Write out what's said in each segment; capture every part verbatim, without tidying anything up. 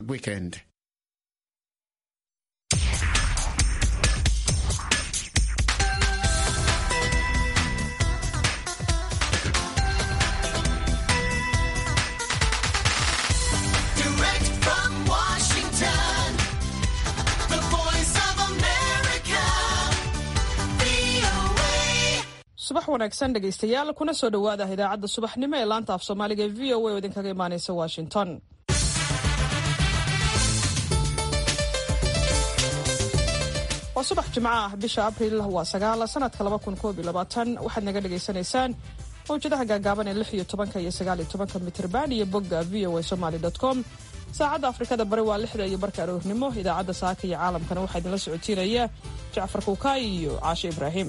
weekend. subax wanaagsan dhegaystayaal kuna soo dhowaada idaacadda subaxnimo ee laanta af soomaaliga ee v o a oo idinkaga imaanaysa washington. waa subax jimco ah, bisha abriil waa sagaal sanadka laba kun koob iyo labaatan. waxaad naga dhagaysanaysaan mawjadaha gaagaaban ee lix iyo tobanka iyo sagaal iyo tobanka mitirban iyo bogga v o a somali dot com. saacadda afrikada bari waa lixda iyo barka aroornimo. idaacadda saaka iyo caalamkana waxaa idinla socotiinaya jacfar kuukaay iyo caashe ibraahim.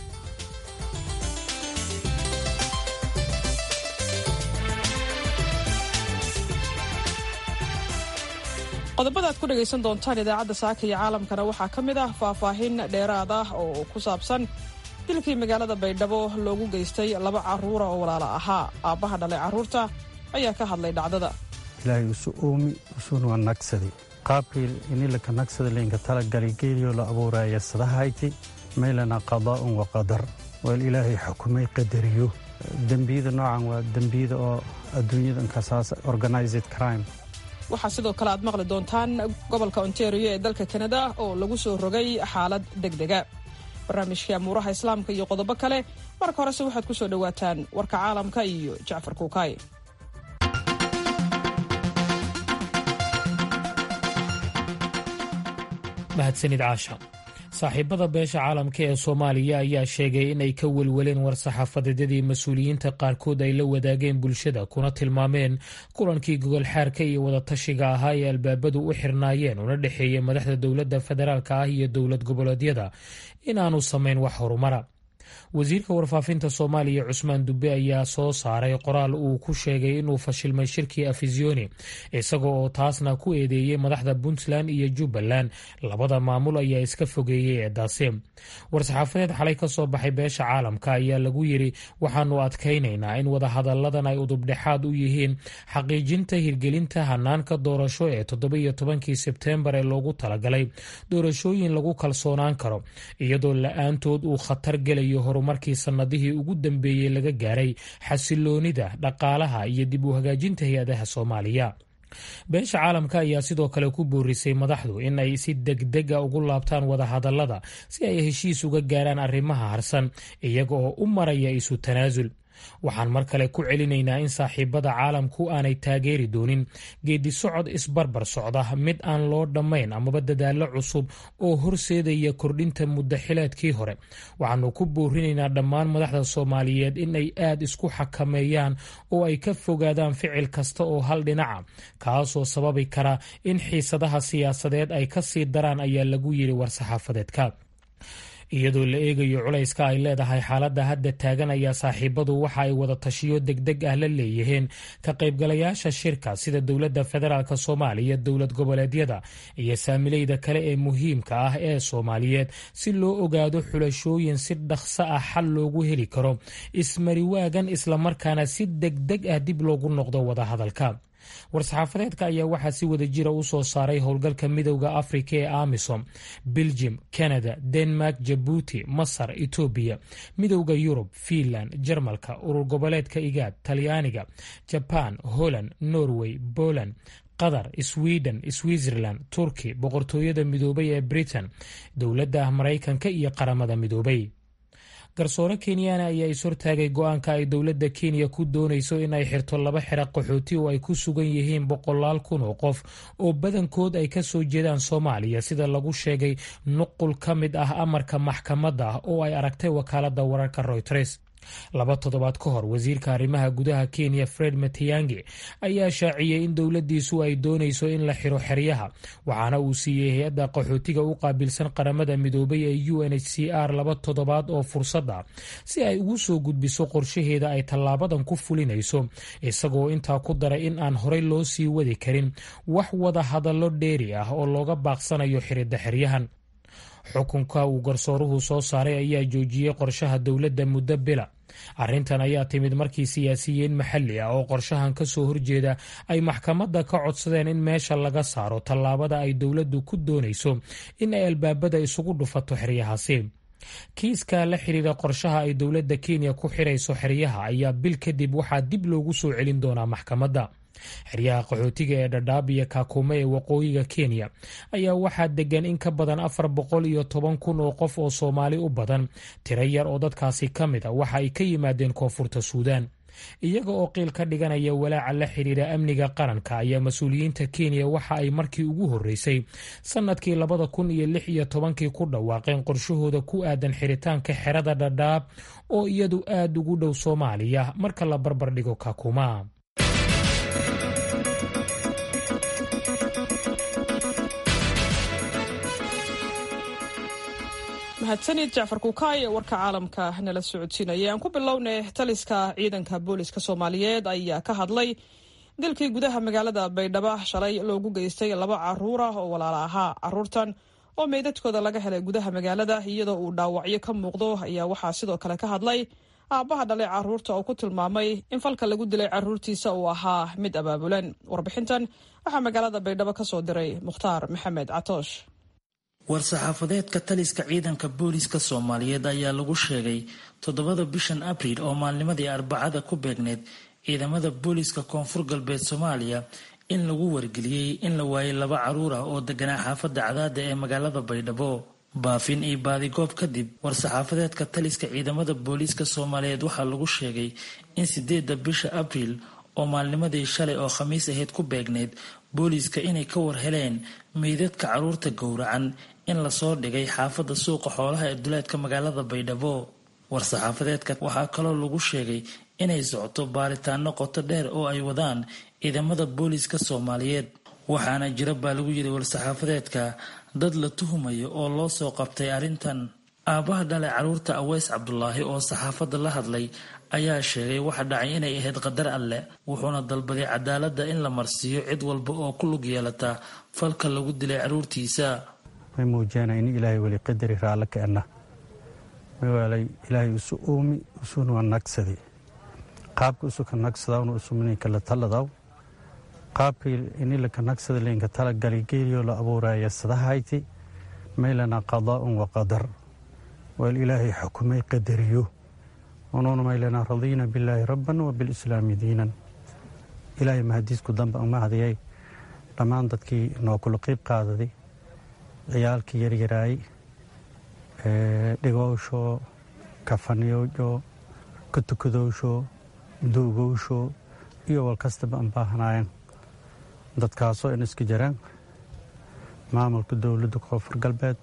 qodobada aad ku dhagaysan doontaan idaacadda saaka iyo caalamkana waxaa ka mid ah faahfaahin dheeraad ah oo ku saabsan dilkii magaalada baydhabo loogu geystay laba carruura oo walaala ahaa. aabbaha dhalay carruurta ayaa ka hadlay dhacdada. ilaahay usu oomi usuna waa nagsaday qaabkii inilaka nagsada leenka talagalay geeliyo la abuuraya sadahayti meelana qadaa'un wa qadar wal ilaahay xukumay qadariyo. dembiyada noocan waa dembiyada oo adduunyada inkasaas organized crime. waxaa sidoo kale aad maqli doontaan gobolka ontario ee dalka kanada oo lagu soo rogay xaalad degdega. barnaamijkii amuuraha islaamka iyo qodobo kale. marka horese waxaad ku soo dhowaataan warka caalamka iyo jacfar kuukaay. mahadsanid caasha. saaxiibada beesha caalamka ee soomaaliya ayaa sheegay inay ka welweleen war-saxaafadeedyadii mas-uuliyiinta qaarkood ay la wadaageen bulshada kuna tilmaameen kulankii gogolxaarka iyo wadatashiga ahaa ee albaabadu u xirnaayeen una dhexeeyey madaxda dowladda federaalka ah iyo dowlad goboleedyada inaanu samayn wax horumara. wasiirka warfaafinta soomaaliya cusmaan dube ayaa soo saaray qoraal uu ku sheegay inuu fashilmay shirkii afisyooni isaga oo taasna ku eedeeyey madaxda puntland iyo jubbaland. labada maamul ayaa iska fogeeyey eedaasi. war-saxaafadeed xalay ka soo baxay beesha caalamka ayaa lagu yidhi waxaanu adkaynaynaa in wadahadalladan ay udubdhexaad u yihiin xaqiijinta hirgelinta hanaanka doorasho ee toddoba-iyo tobankii sebteembar ee loogu talagalay doorashooyin lagu kalsoonaan karo iyadoo la-aantood uu khatar gelayo horumarkii sannadihii ugu dambeeyey laga gaaray xasiloonida dhaqaalaha iyo dib u hagaajinta hay-adaha soomaaliya. beesha caalamka ayaa sidoo kale ku boorisay madaxdu in ay si degdega ugu laabtaan wadahadallada si ay heshiis uga gaaraan arrimaha harsan iyaga oo u maraya isu tanaasul. waxaan mar kale ku celinaynaa in saaxiibada caalamku aanay taageeri doonin geedi socod isbarbar socda mid aan loo dhammayn amaba dadaallo cusub oo horseedaya kordhinta muddaxileedkii hore. waxaanu ku boorinaynaa dhammaan madaxda soomaaliyeed in ay aad isku xakameeyaan oo ay ka fogaadaan ficil kasta oo hal dhinaca kaasoo sababi kara in xiisadaha siyaasadeed ay ka sii daraan ayaa lagu yidhi war-saxaafadeedka. iyadoo la eegayo culayska ay leedahay xaaladda hadda taagan ayaa saaxiibadu waxa ay wada tashiyo degdeg ah la leeyihiin ka qaybgalayaasha shirka sida dowladda federaalk soomaaliya, dowlad goboleedyada iyo saamileyda kale ee muhiimka ah ee soomaaliyeed si loo ogaado xulashooyin si dhaqso ah xal loogu heli karo ismariwaagan islamarkaana si degdeg ah dib loogu noqdo wadahadalka. war-saxaafadeedka ayaa waxaa si wada jira u soo saaray howlgalka midowda afrika ee amisom, belgium, canada, denmark, jabuuti, masar, etoobiya, midowda yurub, fiinland, jarmalka, urur goboleedka igaad, talyaaniga, jaban, holland, norway, poland, qatar, sweden, switzerland, turki, boqortooyada midoobay ee britain, dowladda maraykanka iyo qaramada midoobay. garsoore kenyaana ayaa ishortaagay go-aanka ay dowladda kenya ku doonayso in ay xirto laba xero qaxooti oo ay ku sugan yihiin boqolaal kun oo qof oo badankood ay ka soo jeedaan soomaaliya sida lagu sheegay nuqul ka mid ah amarka maxkamadda oo ay aragtay wakaaladda wararka Reuters. laba toddobaad ka hor wasiirka arrimaha gudaha Kenya Fred Matiang'i ayaa shaaciyay in dowladdiisu ay doonayso in la xiro xeryaha waxaana uu siiyey hay-adda qaxootiga u qaabilsan qaramada midoobay ee U N H C R laba toddobaad oo fursad ah si ay ugu soo gudbiso qorshaheeda ay tallaabadan ku fulinayso isagoo intaa ku daray in aan horey loo sii wadi karin wax wada hadallo dheeri ah oo looga baaqsanayo xiridda xeryahan. xukunka uu garsooruhu soo saaray ayaa joojiyey qorshaha dowladda muddo bila arrintan ayaa timid markii siyaasiyiin maxalli ah oo qorshahan ka soo horjeeda ay maxkamadda ka codsadeen in meesha laga saaro tallaabada ay dowladdu ku doonayso in ay albaabada isugu dhufato xeryahaasi. kiiska la xiriira qorshaha ay dowladda Kenya ku xirayso xeryaha ayaa bil kadib waxaa dib loogu soo celin doonaa maxkamadda. xeryaha qaxootiga ee Dadaab iyo Kakuma ee waqooyiga Kenya ayaa waxaa degan in ka badan afar boqol iyo toban kun oo qof oo Soomaali u badan. tiro yar oo dadkaasi ka mid a waxa ay ka yimaadeen koonfurta Suudaan. iyaga oo qiil ka dhiganaya walaaca la xiriira amniga qaranka ayaa mas-uuliyiinta Kenya waxa ay markii ugu horeysay sanadkii labada kun iyo lix iyo tobankii ku dhawaaqeen qorshahooda ku aadan xiritaanka xerada Dadaab oo iyadu aad ugu dhow Soomaaliya marka la barbar dhigo Kakuma. mahadsanid Jacfar Kukaay warka caalamka nala socodsiinaya. aan ku bilownay taliska ciidanka booliska Soomaaliyeed ayaa ka hadlay dilkii gudaha magaalada Baydhabo shalay loogu geystay laba caruur ah oo walaalo ahaa. caruurtan oo meydadkooda laga helay gudaha magaalada iyadoo uu dhaawacyo ka muuqdo ayaa waxaa sidoo kale ka hadlay aabbaha dhalay caruurta oo ku tilmaamay in falka lagu dilay caruurtiisa uu ahaa mid abaabulan. warbixintan waxaa magaalada Baydhabo ka soo diray Mukhtaar Maxamed Catoosh. war-saxaafadeedka taliska ciidanka booliska Soomaaliyeed ayaa lagu sheegay toddobada bishan Abriil oo maalnimadii Arbacada ku beegneed ciidamada booliska Koonfur Galbeed Soomaaliya in lagu wargeliyey in la waayay laba caruur ah oo deganaa xaafadda Cadaada ee magaalada Baydhabo. baafin iyo baadigoob kadib war-saxaafadeedka taliska ciidamada booliska Soomaaliyeed waxaa lagu sheegay in sideedda bisha Abriil oo maalnimadii shalay oo Khamiis ahayd ku beegneed booliska inay ka war heleen meydadka caruurta gowracan in la soo dhigay xaafadda suuqa xoolaha ee duleedka magaalada Baydhabo. war-saxaafadeedka waxaa kaloo lagu sheegay inay socoto baaritaano qoto dheer oo ay wadaan ciidamada booliska Soomaaliyeed. waxaana jira baa lagu yiri war-saxaafadeedka dad la tuhumayo oo loo soo qabtay arrintan. aabaha dhalay caruurta Aweys Cabdulaahi oo saxaafadda la hadlay ayaa sheegay waxa dhacay inay ahayd qadar alle, wuxuuna dalbaday cadaaladda in la marsiiyo cid walba oo ku lug yeelata falka lagu dilay caruurtiisa. way muujinayaan in ilaahay wali qadari raala ka anna way ilaahay isu uumi usuna naqsadi qaabka isu ka naqsada uu usumnay kala taladaw qaabka in la ka naqsada leenka tala gali geeriyo la abuuraya sadahayti meelana qadaa'un wa qadar wal ilaahay xukumay qadariyo ونون ما لنا رضينا بالله ربا وبالإسلام دينا. إلهي ما هديسكو دنبا ما هديي لما عندكي نو كل قيب قاددي عيالكي يريراي دغوشو كفانيوجو كتكدوشو دوغوشو iyo wal kastaba aan baahnaayeen dadkaasoo in iska jiraan maamulka dowladda Koonfur Galbeed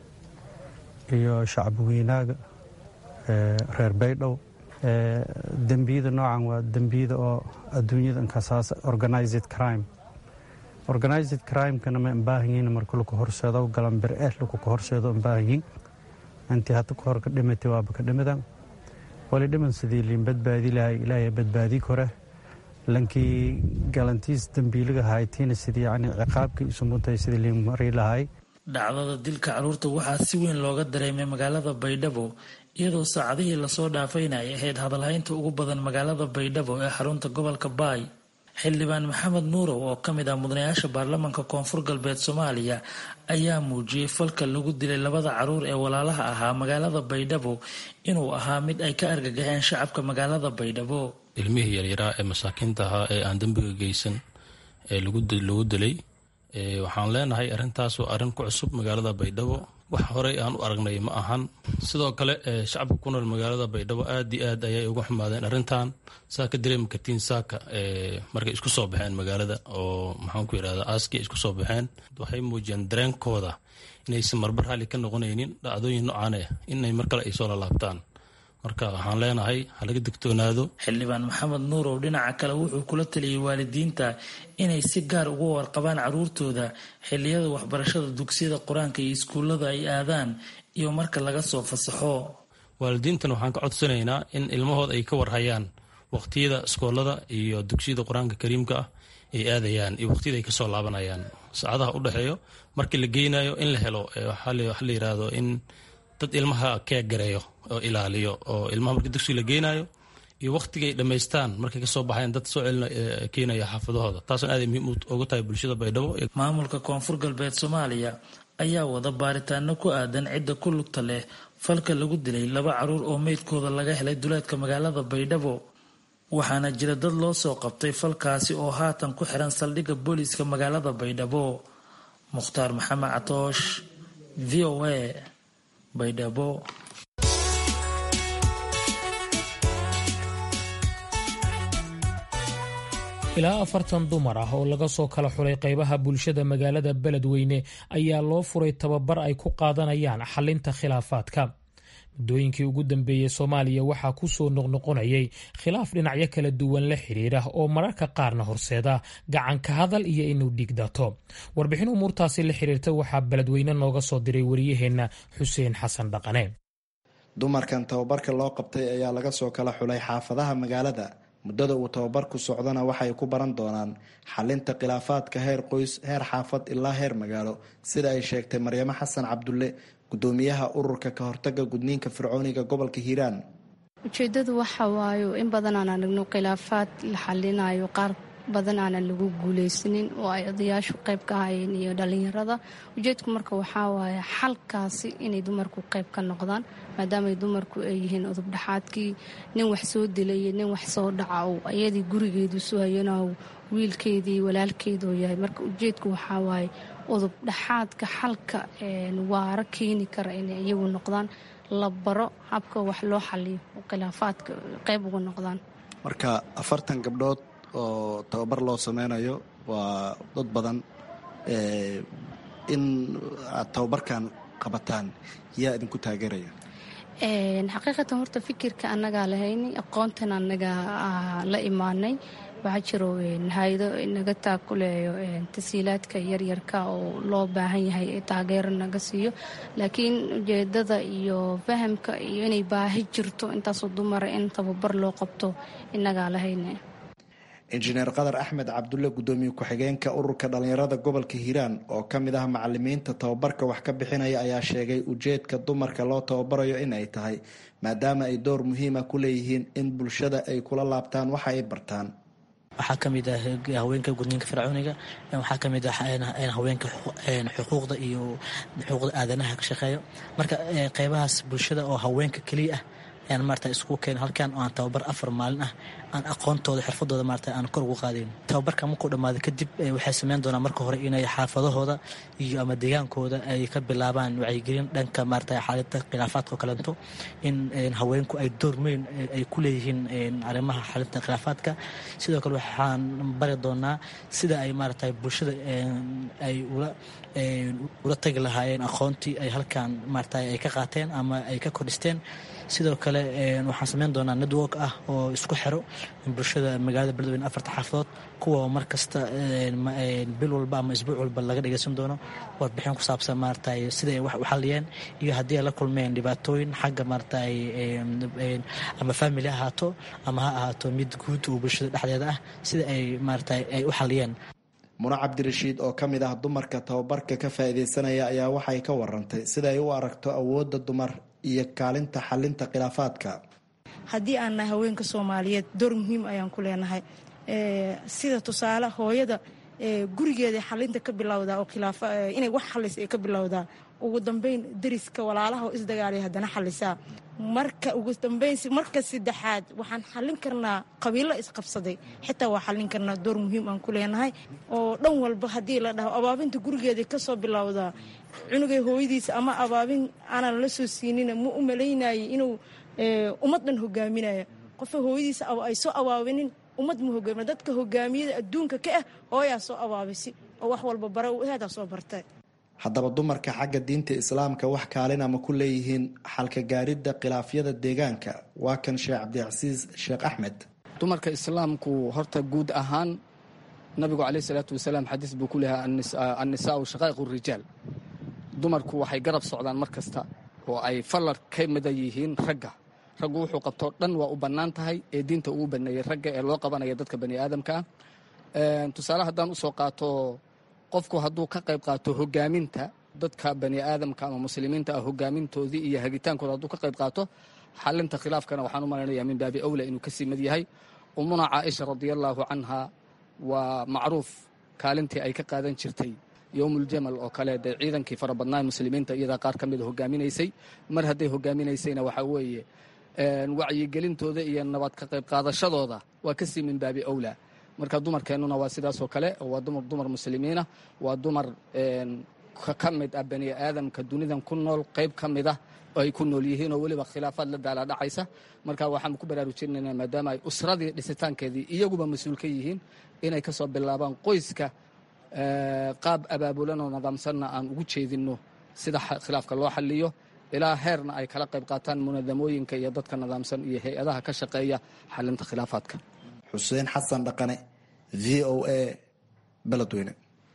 iyo shacab weynaaga reer Baydhabo. dambiyada noocan waa dambiyada oo adduunyada inkasaas organized crime organized crime kana ma baahanyiin marka lagu horseedo galan bir eh lagu horseedo baahanyiin intii hada ku hor ka dhimatay waa ka dhimadan wali dhiman sidii liin badbaadi lahay ilaahay badbaadi kore lankii galantiis dambiiliga haytiin sidii yani ciqaabkii isu mutay sidii liin mari lahay. dhacdada dilka caruurta waxaa si weyn looga dareemay magaalada Baydhabo iyadoo saacadihii lasoo dhaafayna ay ahayd hadalhaynta ugu badan magaalada Baydhabo ee xarunta gobolka Baay. xildhibaan Maxamed Nuurow oo ka mid ah mudanayaasha baarlamaanka Koonfur Galbeed Soomaaliya ayaa muujiyay falka lagu dilay labada caruur ee walaalaha ahaa magaalada Baydhabo inuu ahaa mid ay ka argagaxeen shacabka magaalada Baydhabo. ilmihii yaryaraa ee masaakiinta ahaa ee aan dambiga geysan ee lagu dilay waxaan leenahay arrintaas waa arrin ku cusub magaalada Baydhabo, wax horey aan u aragnay ma ahan. sidoo kale shacabka ku nool magaalada Baydhabo aad iyo aad ayay uga xumaadeen arrintan. saa ka dareemi kartiin saaka markay isku soo baxeen magaalada oo maxaan ku yidhahdaa aaskii isku soo baxeen waxay muujiyeen dareenkooda inaysan marbar raalli ka noqonaynin dhacdooyin noocaan ah inay mar kale ay soo lalaabtaan. marka waxaan leenahay halaga digtoonaado. xildhibaan Maxamed Nuurow dhinaca kale wuxuu kula taliyay waalidiinta inay si gaar uga warqabaan caruurtooda xilliyada waxbarashada dugsiyada quraanka iyo iskuulada ay aadaan iyo marka laga soo fasaxo. waalidiintan waxaan ka codsanaynaa in ilmahooda ay ka warhayaan waqtiyada iskoolada iyo dugsiyada quraanka kariimka ah ay aadayaan iyo waqtiyada ay ka soo laabanayaan. saacadaha u dhaxeeyo markii la geynayo in la helo waxa la yiraahdo in dad ilmaha keegareeyo oo ilaaliyo oo ilmaha marka dugsiga la geynayo iyo waqtigay dhammaystaan markay ka soo baxeen dad soo celina keenaya xaafadahooda taasoo aad muhiim ugu tahay bulshada Baydhabo. Maamulka Koonfur Galbeed Soomaaliya ayaa wada baaritaano ku aadan cidda ku lugta leh falka lagu dilay laba caruur oo meydkooda laga helay duleedka magaalada Baydhabo, waxaana jira dad loo soo qabtay falkaasi oo haatan ku xiran saldhigga booliiska magaalada Baydhabo. Mukhtaar Maxamed Catoosh, V O A, Baydhabo. ilaa afartan dumar ah oo laga soo kala xulay qaybaha bulshada magaalada Beledweyne ayaa loo furay tababar ay ku qaadanayaan xalinta khilaafaadka. muddooyinkii ugu dambeeyey Soomaaliya waxaa ku soo noqnoqonayay khilaaf dhinacyo kala duwan la xiriira oo mararka qaarna horseeda gacan ka hadal iyo inuu dhigdato. warbixin umuurtaasi la xiriirta waxaa Beledweyne nooga soo diray wariyaheenna Xuseen Xasan Dhaqane. dumarkan tababarka loo qabtay ayaa laga soo kala xulay xaafadaha magaalada. muddada uu tababarku socdana waxay ku baran doonaan xalinta khilaafaadka heer qoys, heer xaafad ilaa heer magaalo, sida ay sheegtay Maryamo Xasan Cabdulle, gudoomiyaha ururka ka hortaga gudniinka fircooniga gobolka Hiiraan. ujeedadu waxa waayo in badan aan aragno khilaafaad la xalinayo, qaar badan aanan lagu guuleysanin oo ay odayaashu qayb ka hayeen iyo dhalinyarada. ujeedku marka waxaa waaye xalkaasi inay dumarku qayb ka noqdaan, maadaama ay dumarku ay yihiin udub dhaxaadkii. nin wax soo dilay iyo nin wax soo dhaca oo ayadii gurigeedu soo hayana wiilkeedii walaalkeedu yahay. marka ujeedku waxaa waaye udub dhaxaadka xalka waara keeni kara inay iyagu noqdaan, la baro habka wax loo xaliyo oo khilaafaadka qayb uga noqdaan. marka afartan gabdhood oo tababar loo sameynayo waa dad badan. in aad tababarkan qabataan yaa idinku taageeraya? xaqiiqatan horta fikirka annagaa lahayni, aqoontan annagaa la imaanay. waxaa jiro hay-ado naga taakuleeyo tasiilaadka yaryarka oo loo baahan yahay taageero naga siiyo, laakiin ujeedada iyo fahamka iyo inay baahi jirto intaasoo dumara in tababar loo qabto innagaa lahayni. injineer qadar axmed cabdulle, gudoomiye ku-xigeenka ururka dhalinyarada gobolka Hiiraan oo ka mid ah macalimiinta tababarka wax ka bixinaya, ayaa sheegay ujeedka dumarka loo tababarayo in ay tahay maadaama ay door muhiima ku leeyihiin in bulshada ay kula laabtaan waxa ay bartaan. waxaa ka mid ah haweenka gudniinka fircooniga, waxaa ka mid ah haweenka xuquuqda iyo xuquuqda aadanaha ka shaqeeyo. marka qaybahaas bulshada oo haweenka keliya ah ayaan maarata isku keen halkan oo aan tababar afar maalin ah aan aqoontooda xirfadooda maarata aan kor ugu qaadayn. tababarka markuu dhammaado kadib waxay sameyn doonaan marka hore inay xaafadahooda iyo ama deegaankooda ay ka bilaabaan wacyigelin dhanka maarata xaaladda khilaafaadka oo kaleeto, in haweenku ay door weyn ay ku leeyihiin arrimaha xalinta khilaafaadka. sidoo kale waxaan bari doonaa sida ay maarata bulshada ay ula ula tagi lahaayeen aqoontii ay halkan maarata ay ka qaateen ama ay ka kordhisteen. sidoo kale waxaan sameyn doonaa network ah oo isku xiro bulshada magaalada Beledweyne afarta xaafadood, kuwa mar kasta bil walba ama isbuuc walba laga dhageysan doono warbixin ku saabsan maarata sida ay wax u xaliyeen iyo haddii ay la kulmeen dhibaatooyin xagga maarata ama family ahaato ama ha ahaato mid guud oo bulshada dhexdeeda ah, sida ay maarata ay u xaliyeen. Muna Cabdirashiid oo ka mid ah dumarka tababarka ka faa'iideysanaya ayaa waxay ka warantay sida ay u aragto awoodda dumar iyo kaalinta xalinta khilaafaadka. haddii aan nahay haweenka Soomaaliyeed door muhiim ayaan ku leenahay. sida tusaale hooyada gurigeeda xalinta ka bilowdaa oo khilaaf inay wax xalis ay ka bilowdaa, ugu dambeyn dariska walaalaha oo isdagaalay haddana xalisaa. marka ugu dambeyn marka saddexaad waxaan xalin karnaa qabiilo isqabsaday, xitaa waa xalin karnaa. door muhiim aan ku leenahay oo dhan walba haddii la dhaho abaabinta gurigeeda ka soo bilowdaa, cunugay hooyadiisa ama abaabin aanan la soo siinina ma u malaynayay inuu ummaddan hogaaminaya. qofka hooyadiisa ay soo abaabinin ummad ma hogaamina. dadka hogaamiyada adduunka ka ah hooyaa soo abaabisi oo wax walba bara heedaa soo bartay. haddaba dumarka xagga diinta islaamka wax kaalin ama ku leeyihiin xalka gaaridda khilaafyada deegaanka? waa kan sheekh cabdicasiis sheekh axmed. dumarka islaamku horta guud ahaan nabigu caleyhi salaatu wasalaam xadiis buu ku leeyahay annisaau shaqaa'iqu rijaal. dumarku waxay garab socdaan mar kasta oo ay fallar ka mida yihiin ragga. raggu wuxuu qabtoo dhan waa u bannaan tahay ee diinta ugu baneeyey ragga ee loo qabanaya dadka bani aadamka ah. tusaale haddaan usoo qaato, qofku hadduu ka qayb qaato hogaaminta dadka bani aadamka ama muslimiinta ah hogaamintoodii iyo hagitaankooda hadduu ka qayb qaato xalinta khilaafkana waxaan u malaynayaa min baabi awla inuu ka sii mid yahay. ummuna caaisha radiallahu canha waa macruuf kaalintii ay ka qaadan jirtay yowmuljamal oo kale dee ciidankii fara badnaa muslimiinta iyadaa qaar ka mida hogaaminaysay. mar hadday hogaaminaysayna waxaa weeye wacyigelintooda iyo nabad ka qayb qaadashadooda waa ka sii min baabi awla. marka dumarkeennuna waa sidaasoo kale waa dumar dumar muslimiina, waa dumar ka mid ah bani aadamka dunidan ku nool qayb ka mid ah oo ay ku nool yihiin oo weliba khilaafaad la daala dhacaysa. marka waxaan ku baraarujinaynaa maadaama ay usradii dhisitaankeedii iyaguba mas-uul ka yihiin inay ka soo bilaabaan qoyska qaab abaabulan oo nidaamsanna aan ugu jeedinno sida khilaafka loo xaliyo ilaa heerna ay kala qayb qaataan munadamooyinka iyo dadka nidaamsan iyo hay-adaha ka shaqeeya xalinta khilaafaadka. xuseen xasan dhaqane, v o a, beledweyne.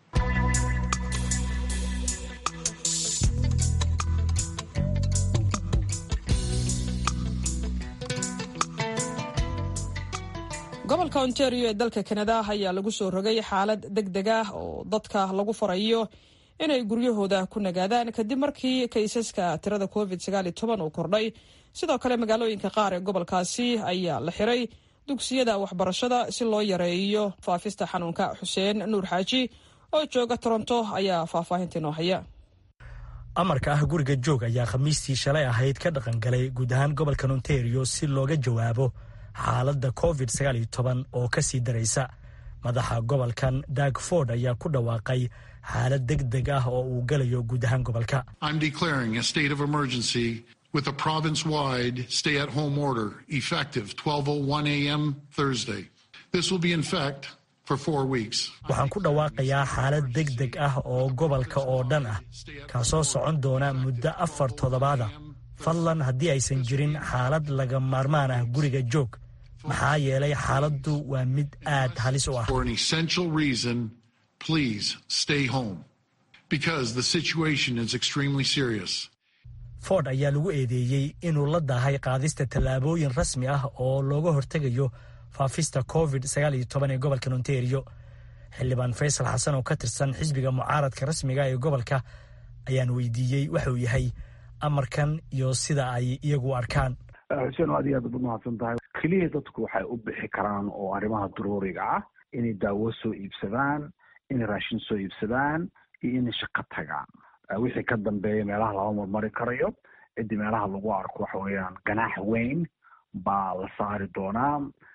gobolka ontario ee dalka kanada ayaa lagu soo rogay xaalad deg deg ah oo dadka lagu farayo inay guryahooda ku nagaadaan kadib markii kaysaska tirada covid sagaal iyo toban uu kordhay. sidoo kale magaalooyinka qaar ee gobolkaasi ayaa la xiray dugsiyada waxbarashada si loo yareeyo faafista xanuunka. xuseen nuur xaaji oo jooga toronto ayaa faahfaahinta inoo haya. amarka ah guriga joog ayaa khamiistii shalay ahayd ka dhaqangalay guud ahaan gobolka ontario si looga jawaabo xaaladda covid sagaal iyo toban oo ka sii daraysa. madaxa gobolkan Doug Ford ayaa ku dhawaaqay xaalad deg deg ah oo uu galayo guud ahaan gobolka. I'm declaring a state of emergency with a province-wide stay-at-home order effective twelve oh one a m Thursday. This will be in effect for four weeks. waxaan ku dhawaaqayaa xaalad deg deg ah oo gobolka oo dhan ah kaasoo socon doona muddo afar toddobaada. fadlan haddii aysan jirin xaalad laga maarmaan ah guriga joog maxaa yeelay xaaladdu waa mid aad halis u ah. For an essential reason, please stay home because the situation is extremely serious. Ford ayaa lagu eedeeyey inuu la dahay qaadista tallaabooyin rasmi ah oo looga hortegayo faafista covid sagaal iyo toban ee gobolka Ontario. xildhibaan Faysal Xasan oo ka tirsan xisbiga mucaaradka rasmiga ee gobolka ayaan weydiiyey waxa uu yahay amarkan iyo sida ay iyagu arkaan. xuseen aad iyo aad u mahadsan tahay. keliya dadku waxay u bixi karaan oo arrimaha daruuriga ah inay daawo soo iibsadaan, inay raashin soo iibsadaan iyo inay shaqo tagaan. wixii ka dambeeya meelaha lama marmari karayo. ciddi meelaha lagu arko waxa weeyaan ganaax weyn baa la saari doonaa.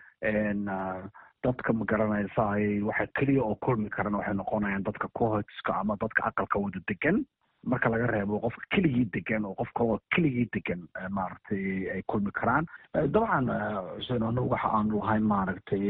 dadka ma garanaysa waxa keliya oo kulmi karana waxay noqonayaan dadka cohortska ama dadka aqalka wada degan. marka laga reebo qofka keligii degan oo qof kaloo keligii degan maaragtay ay kulmi karaan. dabcan xuseen anagu waxa aan lahayn maaragtay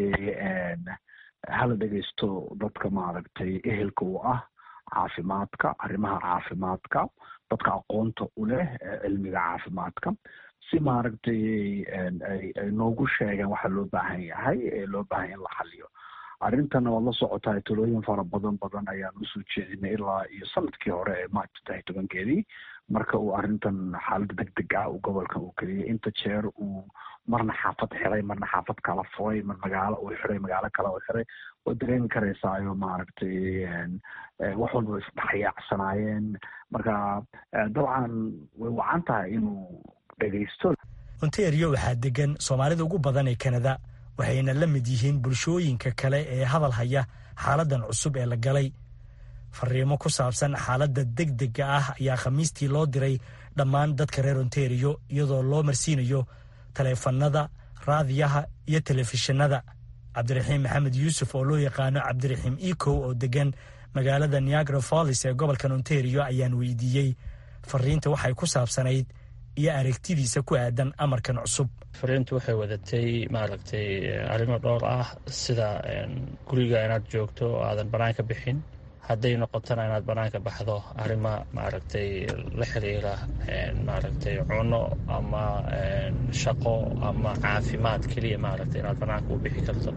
hala dhegeysto dadka maaragtay ehelka u ah caafimaadka, arrimaha caafimaadka, dadka aqoonta u leh cilmiga caafimaadka si maaragtay ay noogu sheegaan waxa loo baahan yahay ee loo baahan in la xaliyo. arrintana waad la socotaa talooyin fara badan badan ayaan usoo jeedinay ilaa iyo sanadkii hore ee march saddex iyo tobankeedii marka uu arrintan xaalada deg deg ah uu gobolkan uu keliyay. inta jeer uu marna xaafad xiray, marna xaafad kala furay, mar magaalo uu xiray, magaalo kale uu xiray. waad dareemi karaysaayo maaragtay wax walba isdhexyaacsanaayeen. marka dabcan way wacan tahay inuu dhegeysto. Ontario waxaa degan Soomaalida ugu badan ee Canada waxayna la mid yihiin bulshooyinka kale ee hadal haya xaaladan cusub ee la galay. fariimo ku saabsan xaaladda degdega ah ayaa khamiistii loo diray dhammaan dadka reer Ontario iyadoo loo marsiinayo taleefanada, raadiyaha iyo telefishinada. Cabdiraxiim Maxamed Yuusuf oo loo yaqaano Cabdiraxiim Ecow oo degan magaalada Niagara Falls ee gobolka Ontario ayaan weydiiyey fariinta waxay ku saabsanayd iyo aragtidiisa ku aadan amarkan cusub. fariintu waxay wadatay maaragtay arrimo dhowr ah sida guriga inaad joogto oo aadan banaanka bixin, hadday noqotona inaad banaanka baxdo arrimo maaragtay la xiriira maaragtay cuno ama shaqo ama caafimaad keliya maaragtay inaad banaanka u bixi karto.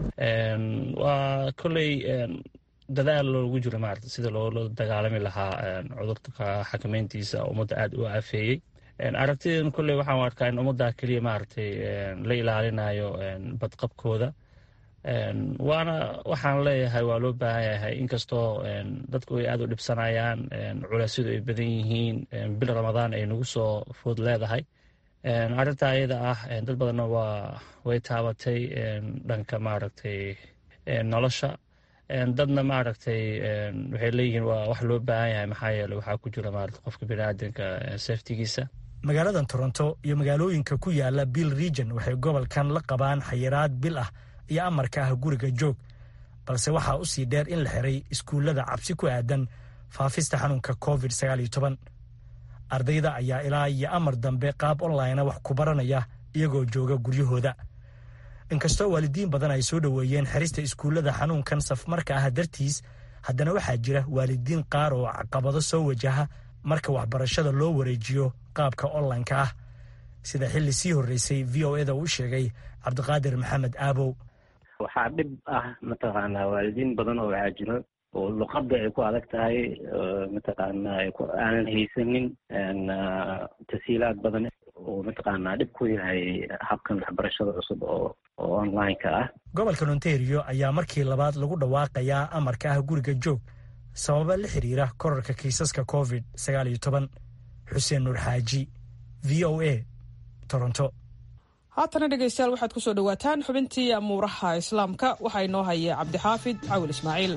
waa kolley dadaal loogu jiro maaragtay sida loola dagaalami lahaa cudurka xakameyntiisa ummadda aada u afeeyey. aragtidan kolley waxaan arkaa in ummadda keliya maaragtay la ilaalinayo badqabkooda waana waxaan leeyahay waa loo baahan yahay inkastoo dadku ay aada u dhibsanayaan culeysyadu ay badan yihiin bil ramadaan ay nagu soo food leedahay arrinta ayada ah dad badanna waa way taabatay dhanka maaragtay nolosha dadna maaragtay waxay leeyihiin waa wax loo baahan yahay maxaa yeele waxaa ku jira maarata qofka biniaadanka safetigiisa magaaladan toronto iyo magaalooyinka ku yaala bill region waxay gobolkan la qabaan xayiraad bil ah iyo amarka ah guriga joog balse waxaa u sii dheer in la xiray iskuullada cabsi ku aadan faafista xanuunka covid sagaal iyo toban ardayda ayaa ilaa iyo amar dambe qaab online wax ku baranaya iyagoo jooga guryahooda inkastoo waalidiin badan ay soo dhoweeyeen xirista iskuullada xanuunkan safmarka ah dartiis haddana waxaa jira waalidiin qaar oo caqabado soo wajaha marka waxbarashada loo wareejiyo qaabka online-ka ah sida xilli sii horreysay v o eda uu sheegay cabdiqaadir maxamed aabow waxaa dhib ah mataqaanaa waalidiin badan oo waxaa jiro oo luqadda ay ku adag tahay mataqaanaa aanan haysanin tasiilaad badan oo mataqaanaa dhib ku yahay habkan waxbarashada cusub oo oo online-ka ah gobolka ontario ayaa markii labaad lagu dhawaaqayaa amarka ah guriga joog sababa la xiriira korarka kiisaska covid sagaal iyo toban xuseen nuur xaaji v o a toronto haatana dhegaystayaal waxaad ku soo dhowaataan xubintii amuuraha islaamka waxaa inoo haya cabdixaafid cawil ismaaciil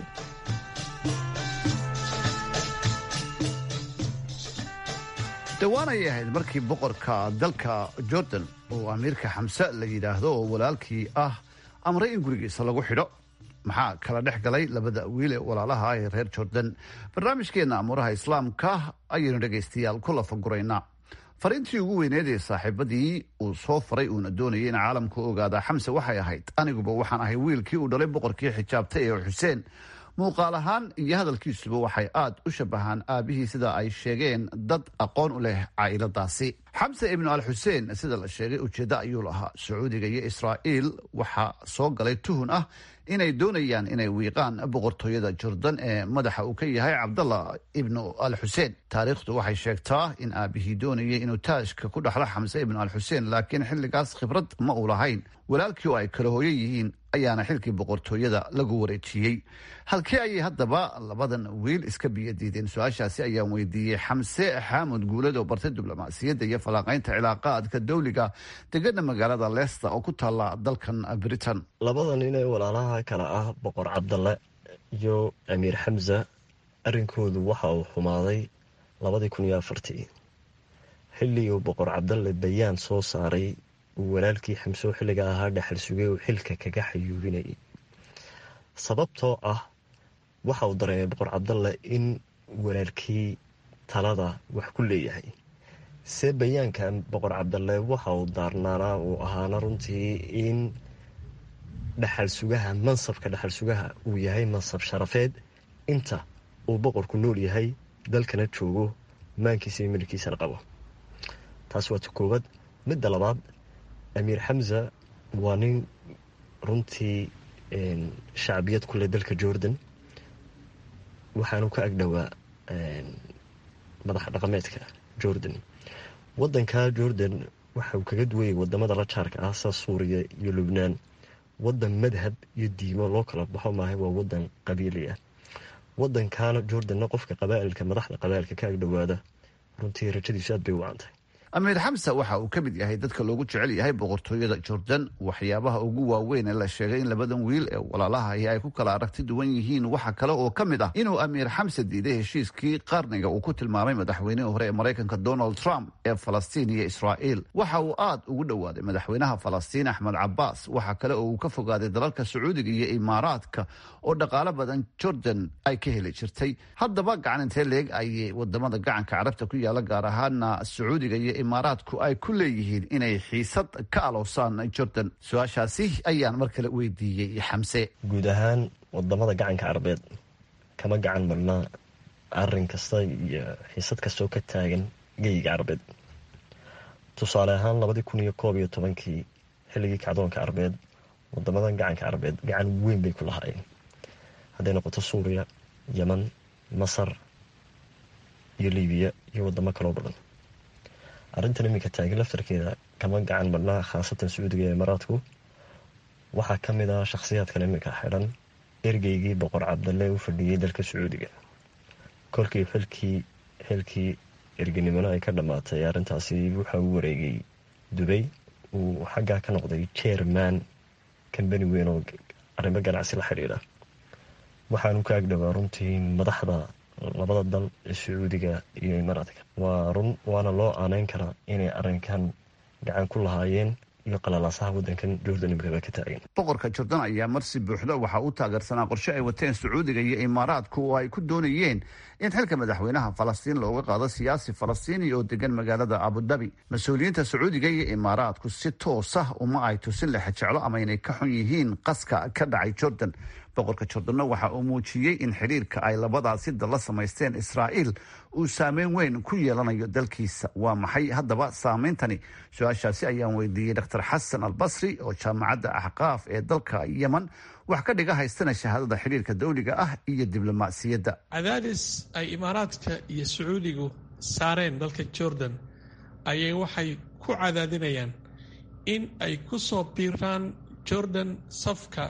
dhawaanay ahayd markii boqorka dalka jordan oo amiirka xamse la yidhaahdo oo walaalkii ah amray in gurigiisa lagu xidho maxaa kala dhex galay labada wiil ee walaalaha ee reer jordan barnaamijkeenna amuuraha islaamka ayaynu dhegaystayaal ku lafaguraynaa fariintii ugu weyneed ee saaxiibadii uu soo faray uuna doonayay in caalamku ogaada xamse waxay ahayd aniguba waxaan ahay wiilkii uu dhalay boqorkii xijaabtay ee xuseen muuqaal ahaan iyo hadalkiisuba waxay aad u shabahaan aabihii sida ay sheegeen dad aqoon u leh caa'iladaasi xamse ibnu al xuseen sida la sheegay ujeeddo ayuu lahaa sacuudiga iyo israa'iil waxaa soo galay tuhun ah inay doonayaan inay wiiqaan boqortooyada jordan ee madaxa uu ka yahay cabdallah ibnu al xuseen taariikhdu waxay sheegtaa in aabihii doonayay inuu taajka ku dhaxlo xamse ibnu al xuseen laakiin xilligaas khibrad ma uu lahayn walaalkii oo ay kala hooyo yihiin ayaana xilkii boqortooyada lagu wareejiyey halkee ayay haddaba labadan wiil iska biyadiideen su-aashaasi ayaan weydiiyey xamse xaamud guulad oo bartay diblomaasiyadda iyo falanqaynta cilaaqaadka dawliga degana magaalada leicester oo ku taalla dalkan britain labada nin ee walaalaha kale ah boqor cabdalle iyo amiir xamsa arrinkoodu waxa uu xumaaday labadii kun iyo afartii xilli uu boqor cabdalle bayaan soo saaray uu walaalkii xamse oo xilliga ahaa dhexal sugay uu xilka kaga xayuubinayay sababtoo ah waxa uu dareemay boqor cabdalle in walaalkii talada wax ku leeyahay se bayaankan boqor cabdalle waxa uu daarnaanaa uu ahaana runtii in dhexal sugaha mansabka dhexal sugaha uu yahay mansab sharafeed inta uu boqorku nool yahay dalkana joogo maankiisa iyo milkiisana qabo taas waa ta koowaad midda labaad amiir xamsa waa nin runtii shacbiyad ku leh dalka jordan waxaanu ka agdhowaa madax dhaqameedka jordan wadanka jordan waxa uu kaga duwayay wadamada la jaarka ah sida suuriya iyo lubnaan wadan madhab iyo diimo loo kala baxo maahay waa wadan qabiili ah wadankaana jordanna qofka qabaailka madaxda qabaailka ka agdhowaada runtii rajadiisu aad bay u wacantahay amiir xamse waxa uu ka mid yahay dadka loogu jecel yahay boqortooyada jordan waxyaabaha ugu waaweyn ee la sheegay in labadan wiil ee walaalahahi ay ku kala aragti duwan yihiin waxa kale oo ka mid ah inuu amiir xamse diiday heshiiskii qarniga uu ku tilmaamay madaxweynihii hore ee maraykanka donald trump ee falastiin iyo israa'iil waxa uu aad ugu dhowaaday madaxweynaha falastiin axmed cabaas waxa kale oo uu ka fogaaday dalalka sacuudiga iyo imaaraadka oo dhaqaalo badan jordan ay ka heli jirtay haddaba gacanintee leeg ayay wadamada gacanka carabta ku yaala gaar ahaana sacuudiga iyo imaaraadku ay ku leeyihiin inay xiisad ka aloosaan jordan su-aashaasi ayaan mar kale weydiiyey xamse guud ahaan wadamada gacanka carabeed kama gacan marnaa arin kasta iyo xiisad kastoo ka taagan geyiga carabeed tusaale ahaan labadii kun iyo koob iyo tobankii xilligii kacdoonka carabeed wadamadan gacanka carabeed gacan weyn bay ku lahaayeen hadday noqoto suuriya yeman masar iyo libiya iyo wadamo kaloo badan arrintan iminka taagan laftarkeeda kama gacan marnaa khaasatan sacuudiga ee imaaraadku waxaa ka mid ah shakhsiyaadkan iminka xidhan ergeygii boqor cabdalle u fadhiyey dalka sacuudiga. kolkii xilkii xilkii ergenimona ay ka dhammaatay arrintaasi waxa uu wareegay dubay, uu xaggaa ka noqday chairman kambani weyn oo arrimo ganacsi la xidhiidha. waxaanu ka agdhowaa runtii madaxda labada dal ee sacuudiga iyo imaaraadka. waa run waana loo aaneyn karaa inay arrinkan gacan ku lahaayeen iyo qalalaasaha wadankan Jordan imika ka taagan. boqorka Jordan ayaa marsi buuxda waxa uu taageersanaa qorshe ay wateen Sacuudiga iyo Imaaraadku oo ay ku doonayeen in xilka madaxweynaha Falastiin looga qaado siyaasi Falastiini oo degan magaalada Abu Dhabi. Mas'uuliyiinta Sacuudiga iyo Imaaraadku si toos ah uma ay tusin la xajeclo ama inay ka xun yihiin qaska ka dhacay Jordan. boqorka Jordan waxa uu muujiyay in xiriirka ay labadaasi dal la samaysteen Israa'iil uu saameyn weyn ku yeelanayo dalkiisa. waa maxay haddaba saameyntani? su-aashaasi ayaan weydiiyey Dr Xasan Albasri oo jaamacadda Axqaaf ee dalka Yemen wax ka dhiga haystana shahaadada xiriirka dawliga ah iyo diblomaasiyadda. cadaadis ay Imaaraadka iyo Sacuudigu saareen dalka Jordan ayay waxay ku cadaadinayaan in ay ku soo biiraan Jordan safka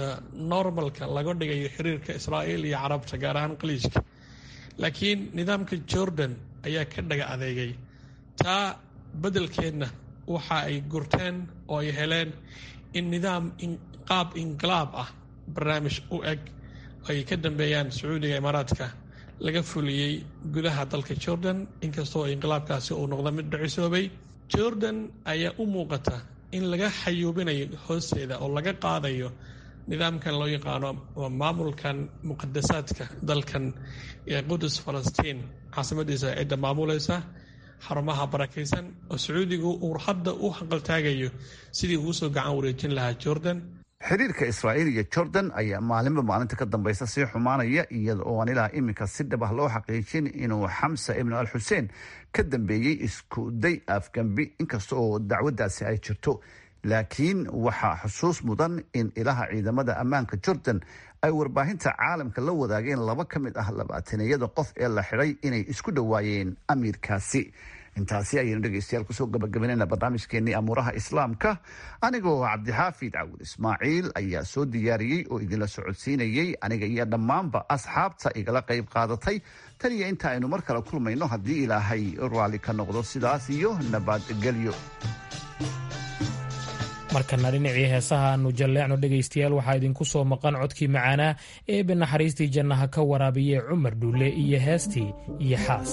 normalka laga dhigayo xiriirka Israa'iil iyo Carabta gaar ahaan Khaliijka. laakiin nidaamka Jordan ayaa ka dhaga adeegay taa bedelkeedna waxa ay gurteen oo ay heleen in nidaam qaab inqilaab ah barnaamij u eg ay ka dambeeyaan Sacuudiga Imaaraadka laga fuliyey gudaha dalka Jordan. inkastoo inqilaabkaasi uu noqdo mid dhicisoobay, Jordan ayaa u muuqata in laga xayuubinayo hoosteeda oo laga qaadayo nidaamkan loo yaqaano maamulkan muqadasaadka dalkan ee Qudus Falastiin caasimadiisa cidda maamulaysa xarumaha barakaysan oo Sacuudigu uu hadda u hanqaltaagayo sidii uu soo gacan wareejin lahaa Jordan. xiriirka Israa'iil iyo Jordan ayaa maalinba maalinta ka dambaysa sii xumaanaya iyada oo aan ilaa iminka si dhab ah loo xaqiijin inuu Xamsa ibn al-Xuseen ka dambeeyey isku day afgambi, inkasta oo dacwadaasi ay jirto. laakiin waxaa xusuus mudan in ilaha ciidamada ammaanka Jordan ay warbaahinta caalamka la wadaageen laba ka mid ah labaataniyada qof ee la xidhay inay isku dhowaayeen amiirkaasi. intaasi ayaynu dhegeystayaal kusoo gabagabaynayna barnaamijkeenii amuuraha islaamka. anigoo cabdixaafid cawd ismaaciil ayaa soo diyaariyey oo idinla socodsiinayey, aniga iyo dhammaanba asxaabta igala qayb qaadatay. tan iyo inta aynu mar kale kulmayno haddii ilaahay raalli ka noqdo, sidaas iyo nabadgelyo. markana dhinacii heesaha aanu jalleecno dhegaystayaal waxaa idinku soo maqan codkii macaanaa eebbe naxariistii jannaha ka waraabiye cumar dhulle iyo heestii iyo xaas.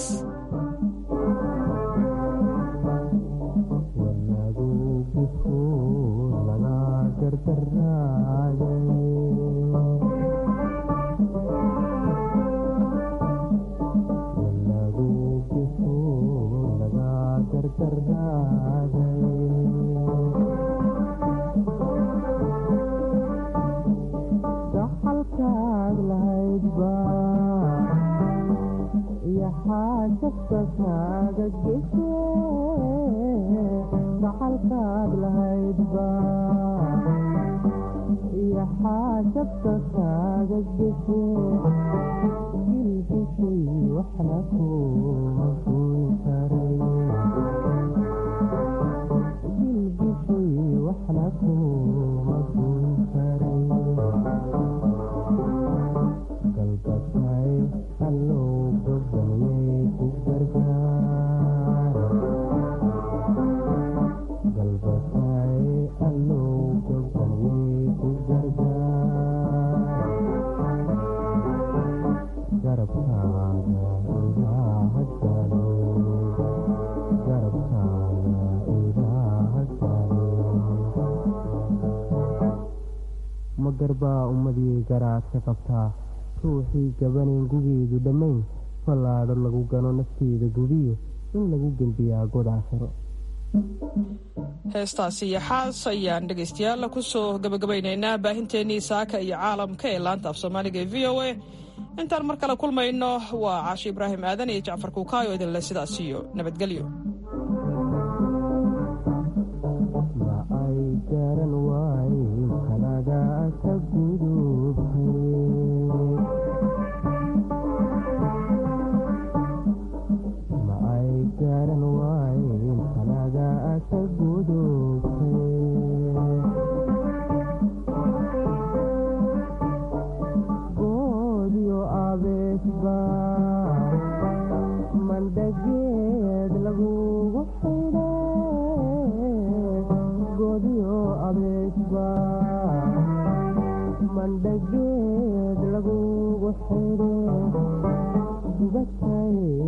magarbaa ummadii garaadka qabtaa ruuxii gabanayn gugeedu dhammayn fallaadho lagu gano nafteeda gudiyo in lagu gembiyaa god aakhiro. heestaasi iyo xaas ayaan dhegaystayaal ku soo gabagabaynaynaa baahinteennii saaka iyo caalamka ee laanta af soomaaliga ee v o a. intaan mar kale kulmayno waa caashi ibraahim aadan iyo jacfar kuukaayo idinle sidaas iyo nabadgelyo. mandhageed lagugu xidhe godiyo abeesba mandhageed lagugu xidhe